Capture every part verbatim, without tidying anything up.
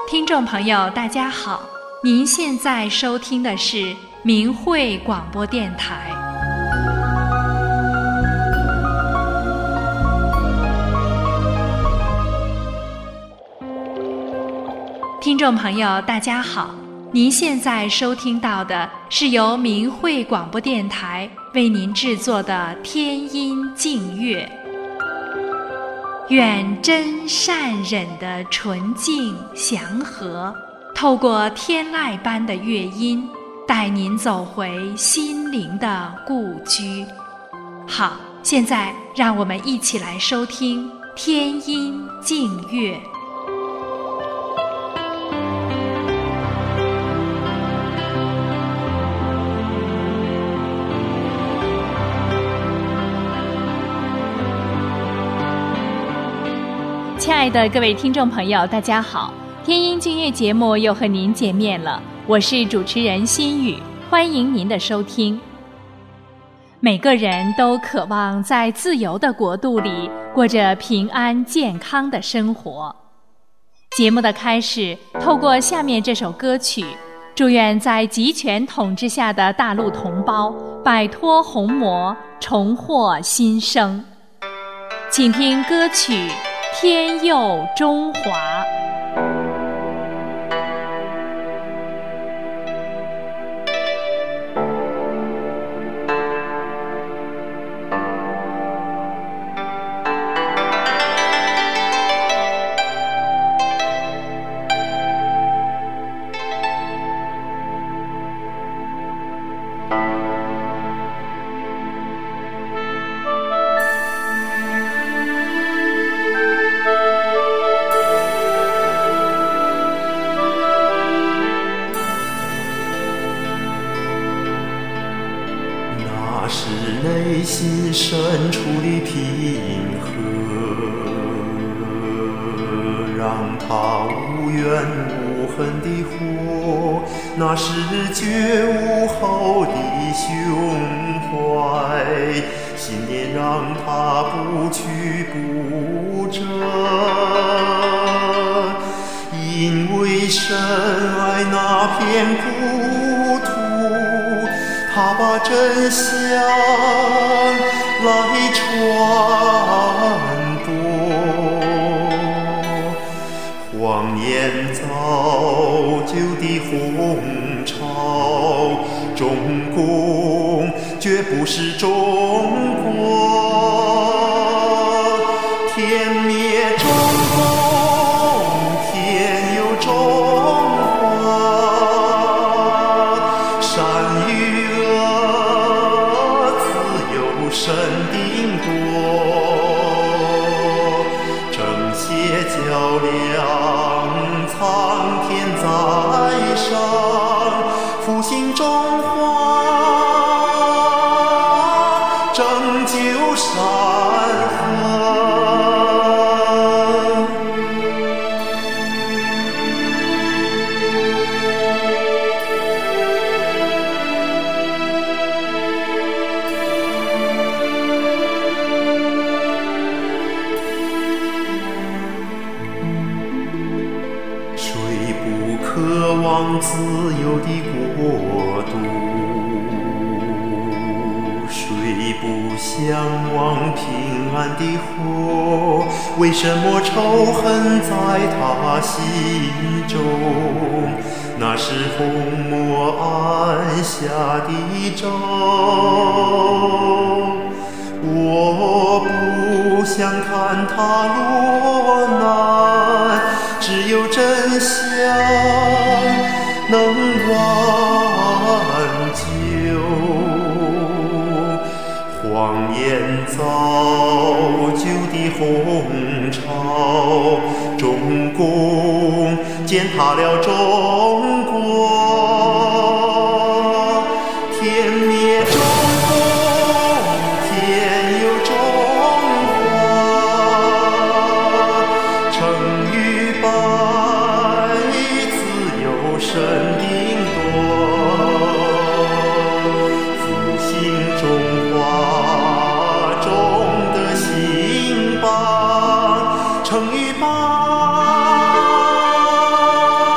听众朋友大家好，您现在收听的是明慧广播电台。听众朋友大家好，您现在收听到的是由明慧广播电台为您制作的天音净乐。愿真善忍的纯净祥和，透过天籁般的乐音，带您走回心灵的故居。好，现在让我们一起来收听天音净乐。亲爱的各位听众朋友大家好，天音净乐节目又和您见面了，我是主持人心雨，欢迎您的收听。每个人都渴望在自由的国度里过着平安健康的生活。节目的开始，透过下面这首歌曲，祝愿在集权统治下的大陆同胞摆脱红魔，重获新生。请听歌曲天佑中华。 内心深处的平和，让它无怨无恨地活，那是觉悟后的胸怀，信念让它不屈不折，因为深爱那片故土，他把真相来传播，谎言造就的红潮，中共绝不是中国，天灭中共，天佑中华，善与神定夺，正邪较量，苍天在上，复兴中华，拯救山河。渴望自由的国度，谁不向往平安的活？为什么仇恨在他心中？那是红魔按下的咒。我不想看他落难，只有真相能挽救，谎言造就的红潮，中共践踏了中国，天灭中共，天佑中华，成与败自由神定夺，复兴中华中的兴邦，成与败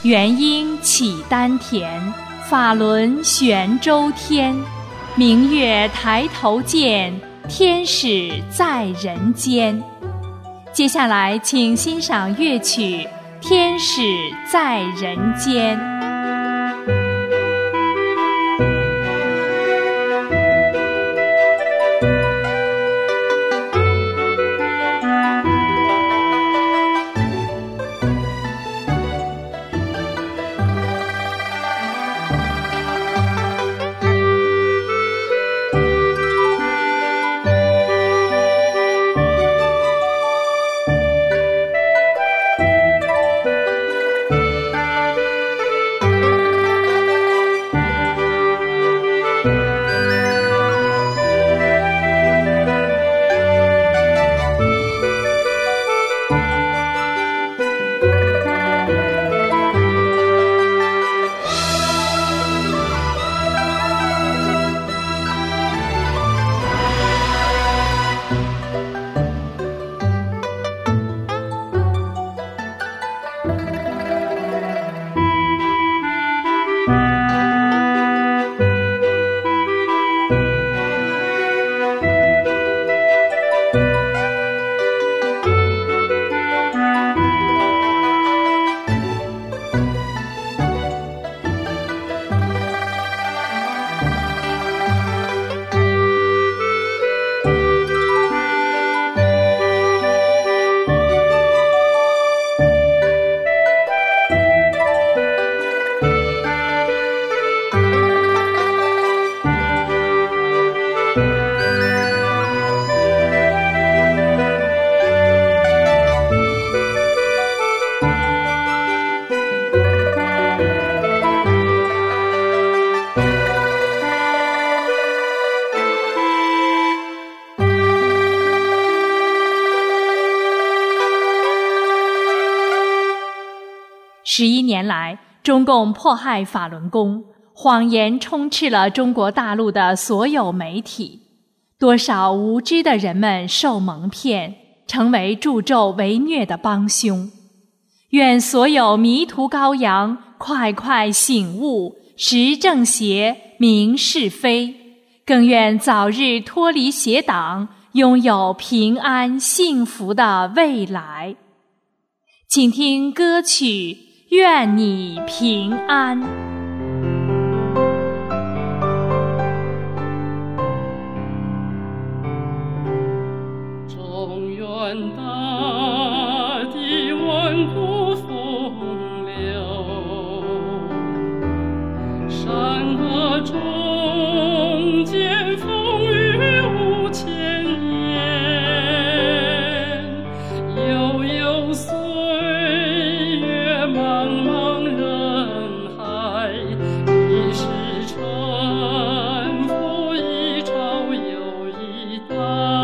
元婴起丹田，法轮悬周天。明月抬头见，天使在人间。接下来请欣赏乐曲《天使在人间》。十一年来，中共迫害法轮功，谎言充斥了中国大陆的所有媒体，多少无知的人们受蒙骗，成为助纣为虐的帮凶。愿所有迷途羔羊快快醒悟，识正邪，明是非，更愿早日脱离邪党，拥有平安幸福的未来。请听歌曲《愿你平安》。 中原大地万古风流，山河中间风雨无千年，悠悠岁月茫茫人海，一世沉浮一朝又一代。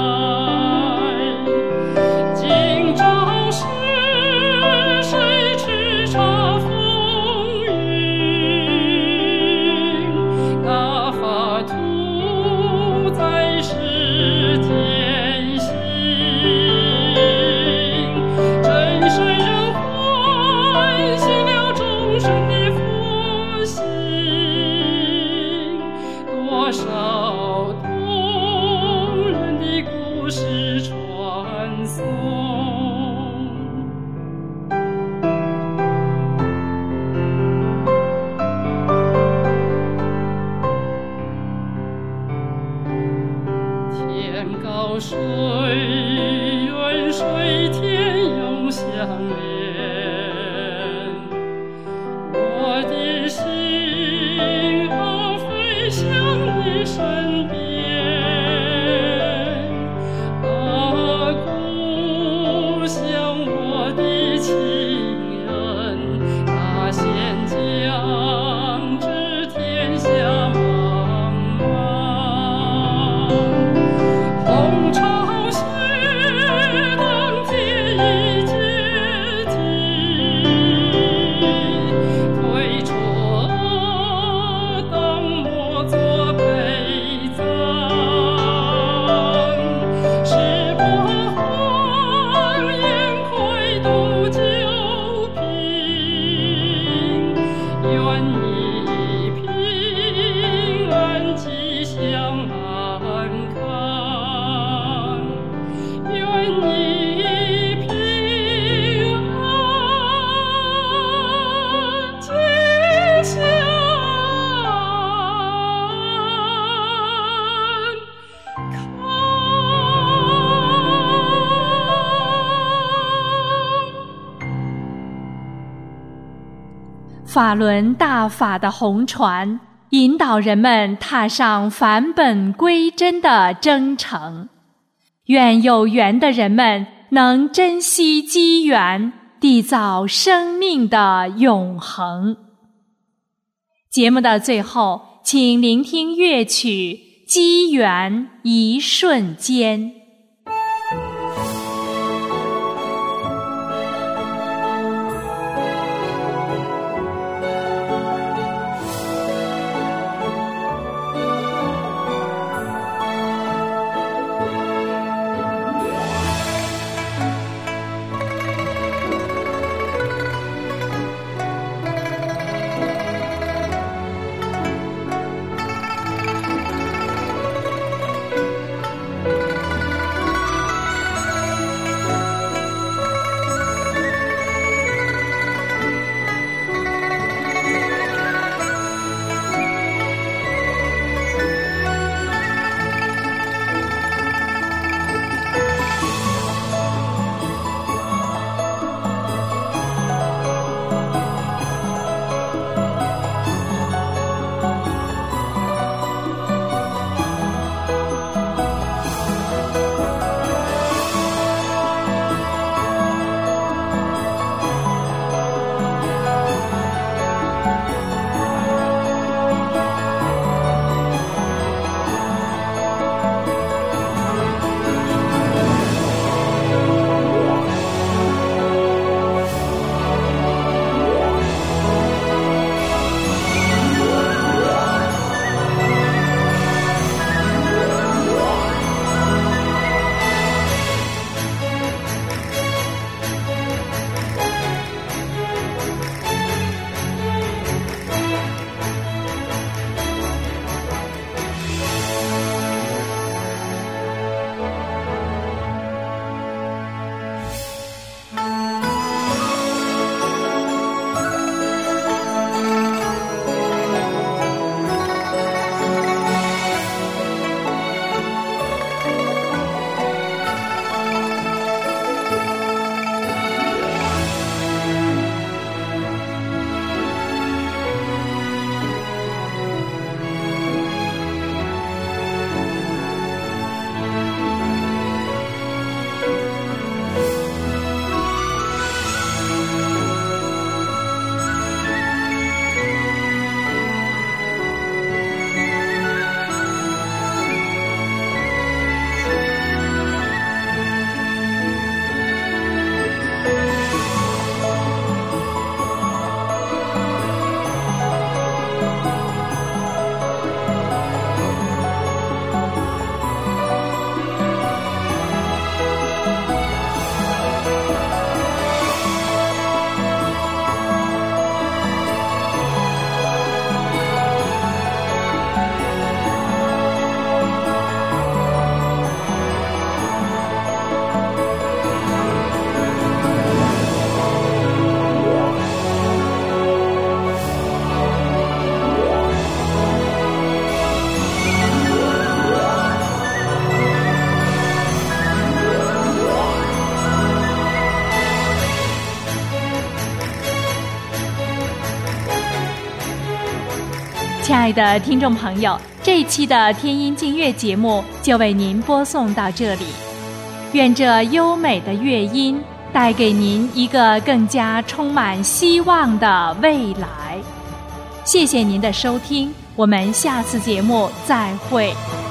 今朝是谁叱咤风云？那法图在世天行，真神人唤醒了众生的佛心，多少动人的故事传颂。天高水远，水天永相连，我的心啊飞向你身边。啊，故乡我的亲人，那先将知天下茫茫。红潮血当天一剑， 法轮大法的红船，引导人们踏上返本归真的征程。愿有缘的人们能珍惜机缘，缔造生命的永恒。节目的最后，请聆听乐曲《机缘一瞬间》。亲爱的听众朋友，这一期的天音净乐节目就为您播送到这里。愿这优美的乐音带给您一个更加充满希望的未来。谢谢您的收听，我们下次节目再会。